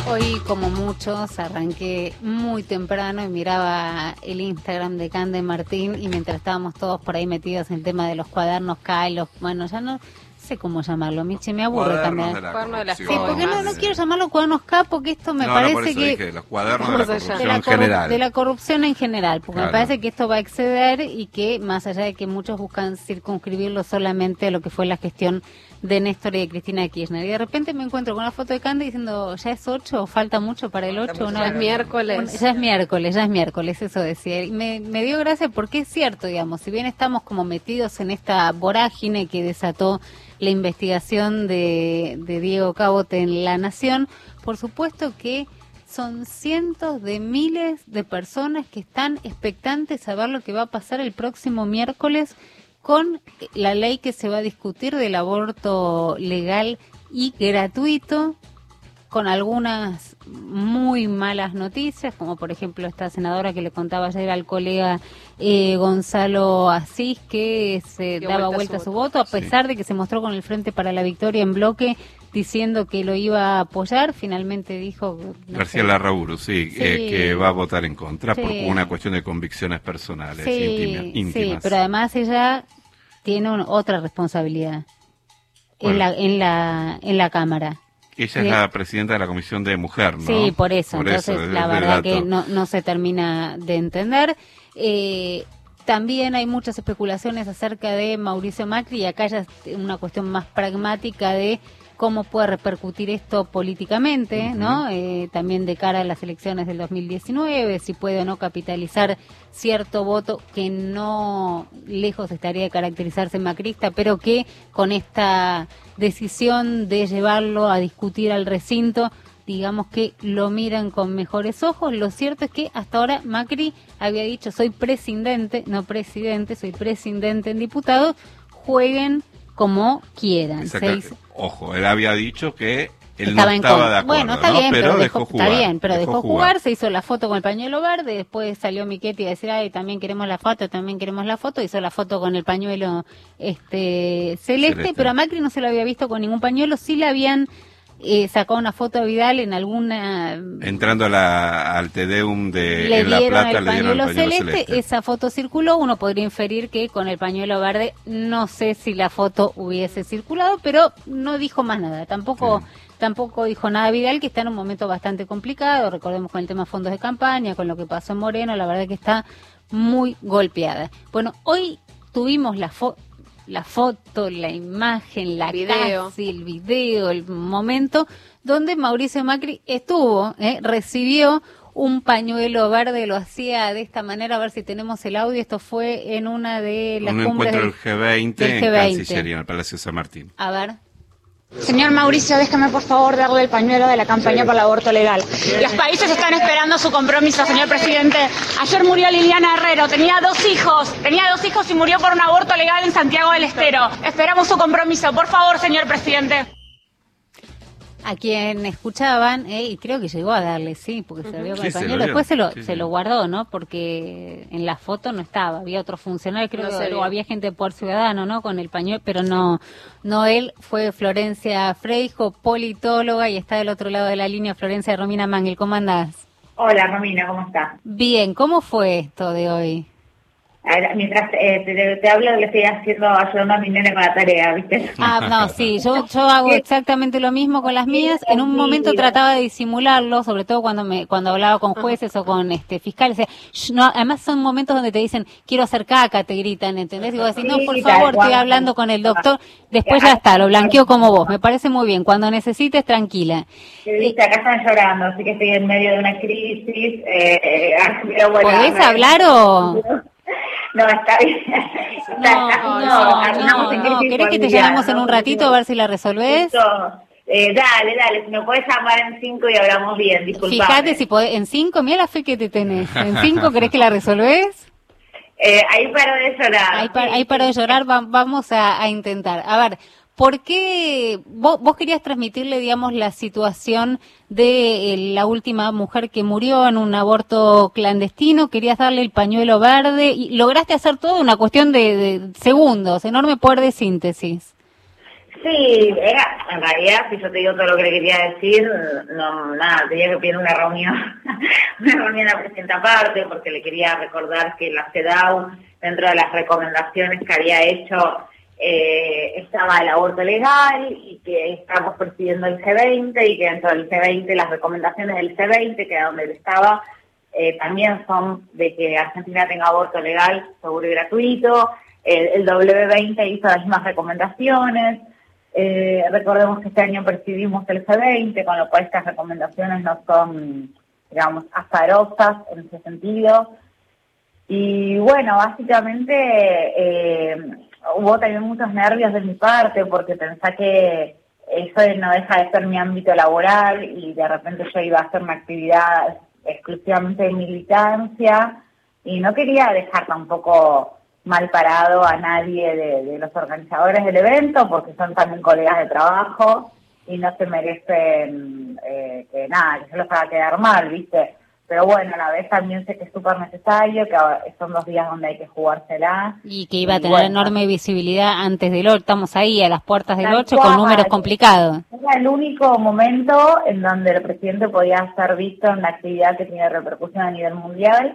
Hoy, como muchos, arranqué muy temprano y miraba el Instagram de Cande Martín, y mientras estábamos todos por ahí metidos en el tema de los cuadernos K, bueno, ya no sé cómo llamarlo, Michi, me aburre también. Sí, porque no quiero llamarlo cuadernos K, porque esto me parece por eso que... dije, los cuadernos de la corrupción en general. De la corrupción en general, porque Claro. me parece que esto va a exceder y que, más allá de que muchos buscan circunscribirlo solamente a lo que fue la gestión de Néstor y de Cristina Kirchner. Y de repente me encuentro con una foto de Cande diciendo, ¿ya es 8 o falta mucho para el 8? Ya es miércoles. Ya es miércoles, eso decía. Y me dio gracia porque es cierto, digamos, si bien estamos como metidos en esta vorágine que desató la investigación de Diego Cabote en La Nación, por supuesto que son cientos de miles de personas que están expectantes a ver lo que va a pasar el próximo miércoles con la ley que se va a discutir del aborto legal y gratuito, con algunas muy malas noticias, como por ejemplo esta senadora que le contaba ayer al colega Gonzalo Asís, que se daba vuelta a su voto, a pesar de que se mostró con el Frente para la Victoria en bloque, diciendo que lo iba a apoyar. Finalmente dijo... García Larrauru, que va a votar en contra por una cuestión de convicciones personales, íntimas. Sí, pero además ella tiene otra responsabilidad en la Cámara. Ella es la presidenta de la Comisión de Mujer, ¿no? Sí, por eso. Entonces, la verdad que no se termina de entender. También hay muchas especulaciones acerca de Mauricio Macri, y acá ya es una cuestión más pragmática de cómo puede repercutir esto políticamente, ¿no? También de cara a las elecciones del 2019, si puede o no capitalizar cierto voto que no lejos estaría de caracterizarse macrista, pero que con esta decisión de llevarlo a discutir al recinto, digamos que lo miran con mejores ojos. Lo cierto es que hasta ahora Macri había dicho, soy presidente, no presidente, soy presidente en diputados, jueguen como quieran. Ojo, él había dicho que él no estaba de acuerdo, bueno, está bien, pero dejó jugar. Está bien, pero dejó jugar, se hizo la foto con el pañuelo verde, después salió Michetti a decir, ay, también queremos la foto, hizo la foto con el pañuelo celeste, pero a Macri no se lo había visto con ningún pañuelo, sí le habían sacado una foto a Vidal en alguna... Entrando al Tedeum de en La Plata, le dieron el pañuelo celeste. Esa foto circuló, uno podría inferir que con el pañuelo verde, no sé si la foto hubiese circulado, pero no dijo más nada, tampoco dijo nada Vidal, que está en un momento bastante complicado, recordemos con el tema fondos de campaña, con lo que pasó en Moreno, la verdad que está muy golpeada. Bueno, hoy tuvimos la foto, la imagen, el video, el momento donde Mauricio Macri recibió un pañuelo verde, lo hacía de esta manera, a ver si tenemos el audio. Esto fue en una de las cumbres del G20 en Cancillería, en el Palacio San Martín. A ver. Señor Mauricio, déjame por favor darle el pañuelo de la campaña por el aborto legal. Los países están esperando su compromiso, señor presidente. Ayer murió Liliana Herrero, tenía dos hijos y murió por un aborto legal en Santiago del Estero. Esperamos su compromiso, por favor, señor presidente. A quien escuchaban, y creo que llegó a darle, porque se lo vio con el pañuelo, después se lo guardó, ¿no? Porque en la foto no estaba, había otro funcionario, creo que había gente de Poder Ciudadano, ¿no? Con el pañuelo, pero no él, fue Florencia Freijo, politóloga, y está del otro lado de la línea Florencia Romina Mangel. ¿Cómo andás? Hola, Romina, ¿cómo estás? Bien, ¿cómo fue esto de hoy? Mientras te hablo, le estoy ayudando a mi nene con la tarea, ¿viste? No, sí, yo hago exactamente lo mismo con las mías. En un momento trataba de disimularlo, sobre todo cuando hablaba con jueces o con fiscales. Además son momentos donde te dicen, quiero hacer caca, te gritan, ¿entendés? Digo así, no, por favor, estoy hablando con el doctor. Después ya está, lo blanqueo como vos. Me parece muy bien. Cuando necesites, tranquila. Viste, acá están llorando, así que estoy en medio de una crisis. ¿Podés hablar o...? No, está bien. No. ¿Querés que te llamemos en un ratito a ver si la resolvés? Dale, si me podés llamar en 5 y hablamos bien, disculpame. Fíjate si podés, en 5, mira la fe que te tenés. ¿En 5 querés que la resolvés? Ahí paro de llorar. Ahí paro de llorar, vamos a intentar. A ver, ¿por qué vos querías transmitirle, digamos, la situación de la última mujer que murió en un aborto clandestino? Querías darle el pañuelo verde y lograste hacer todo una cuestión de segundos, enorme poder de síntesis. Sí, en realidad, si yo te digo todo lo que le quería decir, no, nada, tenía que pedir una reunión, una reunión a presidenta aparte, porque le quería recordar que la CEDAW, dentro de las recomendaciones que había hecho, estaba el aborto legal y que estamos presidiendo el G20 y que dentro del G20, las recomendaciones del G20, que era donde él estaba, también son de que Argentina tenga aborto legal, seguro y gratuito. El W20 hizo las mismas recomendaciones. Recordemos que este año presidimos el G20, con lo cual estas recomendaciones no son, digamos, azarosas en ese sentido. Y bueno, básicamente hubo también muchos nervios de mi parte, porque pensé que eso no deja de ser mi ámbito laboral y de repente yo iba a hacer una actividad exclusivamente de militancia y no quería dejar tampoco mal parado a nadie de los organizadores del evento, porque son también colegas de trabajo y no se merecen que se los haga quedar mal, ¿viste? Pero bueno, a la vez también sé que es súper necesario, que son 2 días donde hay que jugársela. Y que iba a tener enorme visibilidad antes del 8, estamos ahí a las puertas del 8 con números complicados. Era el único momento en donde el presidente podía ser visto en una actividad que tiene repercusión a nivel mundial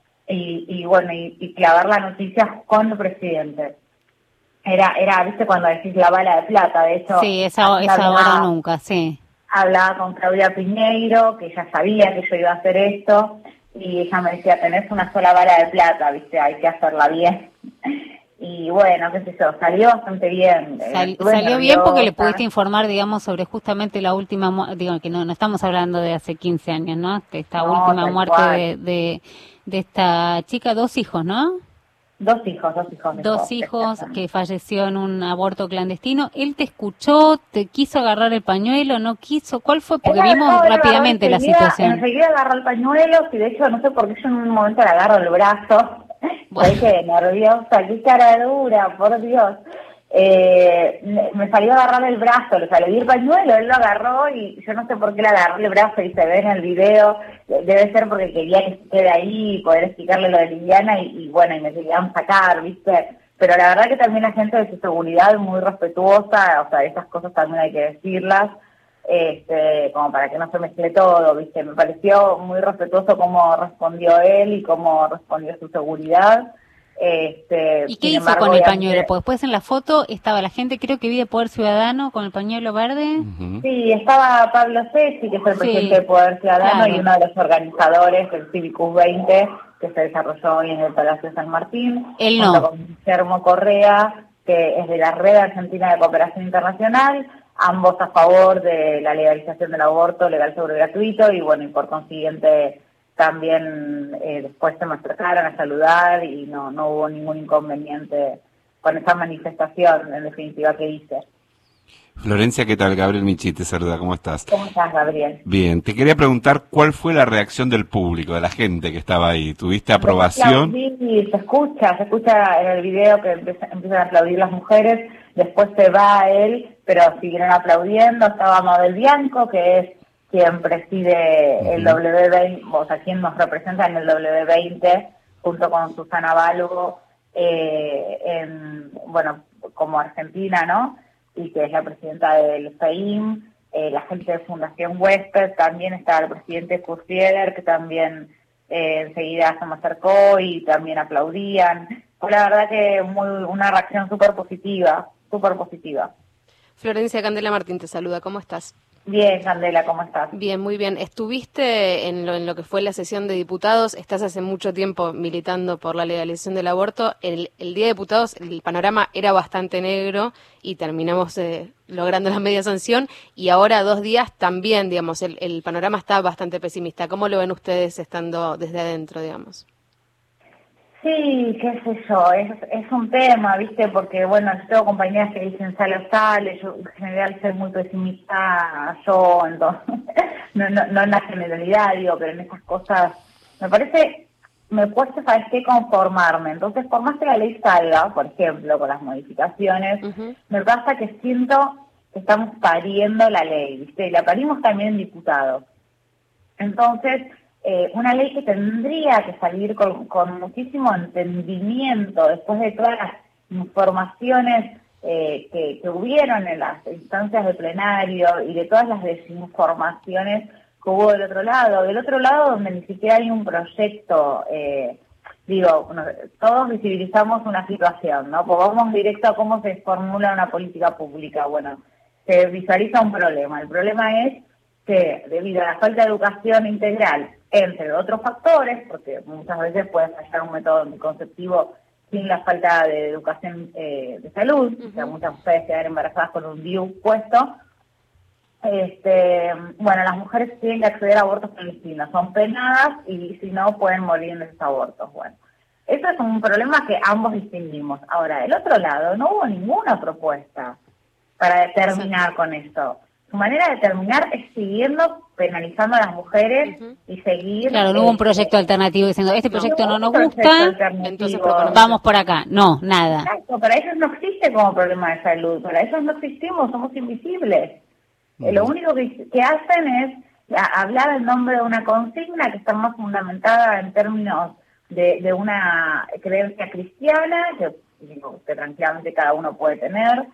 y clavar la noticia con el presidente. Era, viste, cuando decís la bala de plata, de hecho. Sí, esa hora nunca, sí. Hablaba con Claudia Piñeiro, que ella sabía que yo iba a hacer esto, y ella me decía, tenés una sola bala de plata, viste, hay que hacerla bien. Y bueno, qué sé yo, salió bastante bien. Salió bien porque le pudiste informar, digamos, sobre justamente la última, digo, que no estamos hablando de hace 15 años, ¿no? Esta última muerte de esta chica, 2 hijos, ¿no? 2 hijos. 2 hijos que falleció en un aborto clandestino. ¿Él te escuchó? ¿Te quiso agarrar el pañuelo? ¿No quiso? ¿Cuál fue? Porque vimos rápidamente la situación. Enseguida agarró el pañuelo, y de hecho no sé por qué yo en un momento le agarro el brazo. Bueno. Dije, nerviosa, qué cara dura, por Dios. Me salió a agarrar el brazo, le di el pañuelo, él lo agarró y yo no sé por qué le agarró el brazo y se ve en el video, debe ser porque quería que se quede ahí y poder explicarle lo de Liliana y me querían sacar, ¿viste? Pero la verdad que también la gente de su seguridad es muy respetuosa, o sea, esas cosas también hay que decirlas, como para que no se mezcle todo, ¿viste? Me pareció muy respetuoso cómo respondió él y cómo respondió su seguridad. ¿Y qué hizo con el pañuelo? Pues después en la foto estaba la gente, creo que vi de Poder Ciudadano con el pañuelo verde. Sí, estaba Pablo Ceci, que es el presidente de Poder Ciudadano, y uno de los organizadores del Civicus 20, que se desarrolló hoy en el Palacio San Martín. Él no. Junto con Guillermo Correa, que es de la Red Argentina de Cooperación Internacional, ambos a favor de la legalización del aborto legal, seguro y gratuito, y por consiguiente también después se me acercaron a saludar y no hubo ningún inconveniente con esa manifestación, en definitiva, que hice. Florencia, ¿qué tal? Gabriel Michi te saluda, ¿cómo estás? ¿Cómo estás, Gabriel? Bien, te quería preguntar cuál fue la reacción del público, de la gente que estaba ahí. ¿Tuviste aprobación? Sí, se escucha en el video que empiezan a aplaudir las mujeres, después se va él, pero siguieron aplaudiendo. Estaba Mabel Bianco, que es quien preside el W20, o sea, quien nos representa en el W20, junto con Susana Balbo, como Argentina, ¿no? Y que es la presidenta del FEIM, la gente de Fundación Huésped, también está el presidente Kurfieder, que también enseguida se me acercó y también aplaudían. Fue la verdad que una reacción súper positiva. Florencia, Candela Martín te saluda, ¿cómo estás? Bien, Candela, ¿cómo estás? Bien, muy bien. Estuviste en lo que fue la sesión de diputados, estás hace mucho tiempo militando por la legalización del aborto. El día de diputados el panorama era bastante negro y terminamos logrando la media sanción, y ahora 2 días también, digamos, el panorama está bastante pesimista. ¿Cómo lo ven ustedes estando desde adentro, digamos? Sí, qué sé yo, es un tema, ¿viste? Porque, yo tengo compañeras que dicen sale, yo en general soy muy pesimista, entonces, no en la generalidad, pero en esas cosas, me cuesta, ¿sabes qué? Conformarme. Entonces, por más que la ley salga, por ejemplo, con las modificaciones, me pasa que siento que estamos pariendo la ley, ¿viste? Y la parimos también en diputados. Entonces, una ley que tendría que salir con muchísimo entendimiento después de todas las informaciones que hubieron en las instancias de plenario y de todas las desinformaciones que hubo del otro lado. Del otro lado, donde ni siquiera hay un proyecto, todos visibilizamos una situación, ¿no? Pues vamos directo a cómo se formula una política pública. Bueno, se visualiza un problema. El problema es que debido a la falta de educación integral, entre otros factores, porque muchas veces puede fallar un método anticonceptivo sin la falta de educación de salud, o sea, muchas mujeres quedan embarazadas con un DIU puesto. Las mujeres tienen que acceder a abortos clandestinos, son penadas y si no pueden morir en esos abortos. Bueno, eso es un problema que ambos distinguimos. Ahora, del otro lado, no hubo ninguna propuesta para terminar con esto. Su manera de terminar es siguiendo penalizando a las mujeres y seguir... Claro, no hubo un proyecto alternativo diciendo, este proyecto no nos gusta, entonces vamos por acá. No, nada. Exacto, para ellos no existe como problema de salud, para ellos no existimos, somos invisibles. Lo único que hacen es hablar en nombre de una consigna que está más fundamentada en términos de una creencia cristiana, que tranquilamente cada uno puede tener,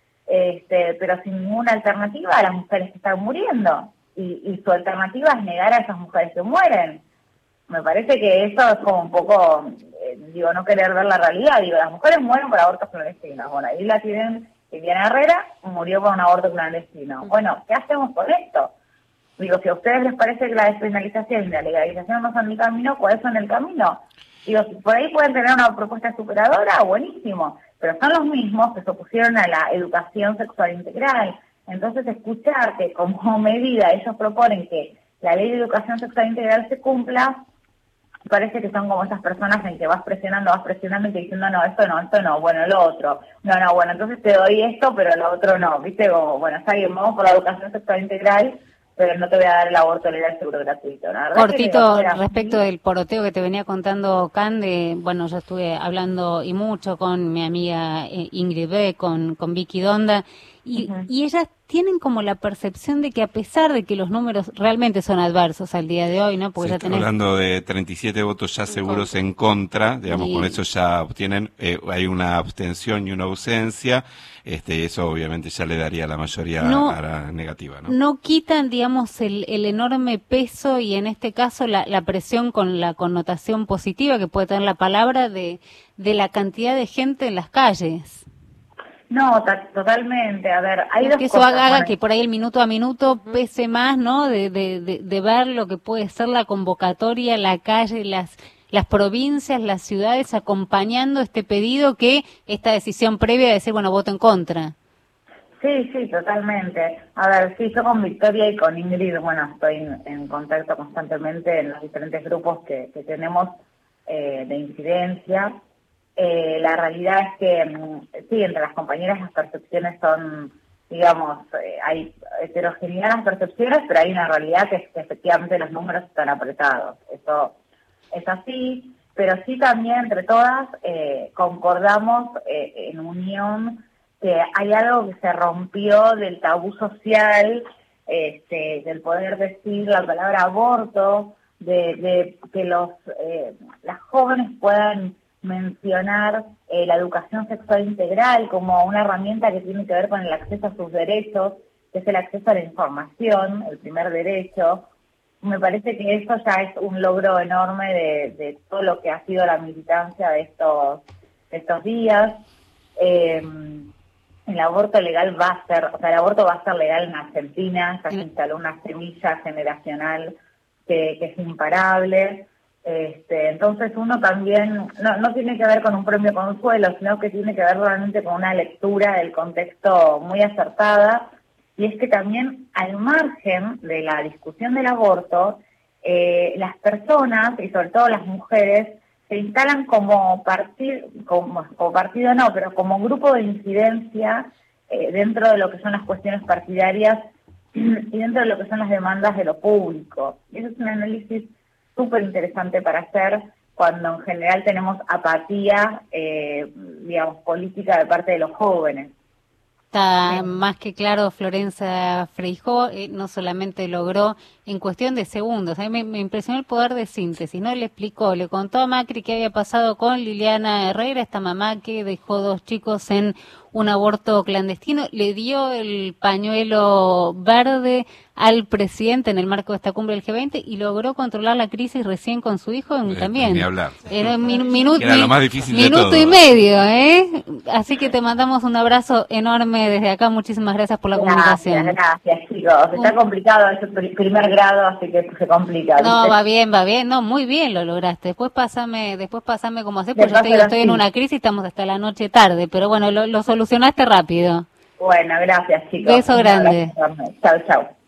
pero sin ninguna alternativa a las mujeres que están muriendo. Y su alternativa es negar a esas mujeres que mueren. Me parece que eso es como un poco, no querer ver la realidad. Las mujeres mueren por abortos clandestinos. Bueno, ahí la tienen, Liliana Herrera murió por un aborto clandestino. Bueno, ¿qué hacemos con esto? Si a ustedes les parece que la despenalización y la legalización no son el camino, ¿cuáles son el camino? Si por ahí pueden tener una propuesta superadora, buenísimo. Pero son los mismos que se opusieron a la educación sexual integral. Entonces, escuchar que como medida ellos proponen que la ley de educación sexual integral se cumpla, parece que son como esas personas en que vas presionando y te diciendo, no, esto no, bueno, lo otro. No, bueno, entonces te doy esto, pero lo otro no. ¿Viste? Como, bueno, está bien, vamos por la educación sexual integral, pero no te voy a dar el aborto legal seguro gratuito. Cortito, respecto del poroteo que te venía contando Cande, yo estuve hablando y mucho con mi amiga Ingrid B, con Vicky Donda, y ellas tienen como la percepción de que a pesar de que los números realmente son adversos al día de hoy, ¿no? Porque ya hablando de 37 votos ya seguros en contra, digamos, con eso ya obtienen, hay una abstención y una ausencia, eso obviamente ya le daría la mayoría a la negativa, ¿no? No quitan, digamos, el enorme peso y en este caso la presión con la connotación positiva que puede tener la palabra de la cantidad de gente en las calles. No, totalmente. A ver, hay dos que eso cosas. Haga que por ahí el minuto a minuto pese más, ¿no? De ver lo que puede ser la convocatoria, la calle, las provincias, las ciudades acompañando este pedido que esta decisión previa de decir, voto en contra. Sí, totalmente. A ver, sí, yo con Victoria y con Ingrid, estoy en contacto constantemente en los diferentes grupos que tenemos de incidencia. La realidad es que, sí, entre las compañeras las percepciones son, hay heterogeneidad en las percepciones, pero hay una realidad que es que efectivamente los números están apretados. Eso es así, pero sí también entre todas concordamos en unión que hay algo que se rompió del tabú social, del poder decir la palabra aborto, de que las jóvenes puedan mencionar la educación sexual integral como una herramienta que tiene que ver con el acceso a sus derechos, que es el acceso a la información, el primer derecho. Me parece que eso ya es un logro enorme de todo lo que ha sido la militancia de estos días. El aborto legal el aborto va a ser legal en Argentina, ya se instaló una semilla generacional que es imparable. Entonces uno también no tiene que ver con un premio consuelo, sino que tiene que ver realmente con una lectura del contexto muy acertada, y es que también al margen de la discusión del aborto, las personas, y sobre todo las mujeres, se instalan como partido no, pero como grupo de incidencia dentro de lo que son las cuestiones partidarias y dentro de lo que son las demandas de lo público. Y eso es un análisis súper interesante para hacer cuando en general tenemos apatía, política de parte de los jóvenes. Está más que claro, Florencia Freijó no solamente logró en cuestión de segundos, a mí me impresionó el poder de síntesis, ¿no? Le contó a Macri qué había pasado con Liliana Herrera, esta mamá que dejó 2 chicos en un aborto clandestino, le dio el pañuelo verde al presidente en el marco de esta cumbre del G20 y logró controlar la crisis recién con su hijo también. Ni hablar. Era lo más difícil de minuto todo. Y medio, ¿eh? Así que te mandamos un abrazo enorme desde acá. Muchísimas gracias por la comunicación. Gracias, chicos. Está complicado, es el primer grado, así que se complica. ¿viste? No, va bien. No, muy bien lo lograste. Después pásame cómo hacer, porque yo te digo, estoy en una crisis, estamos hasta la noche tarde, pero bueno, lo solucionaste rápido. Bueno, gracias, chicos. Beso grande. Chau, chau.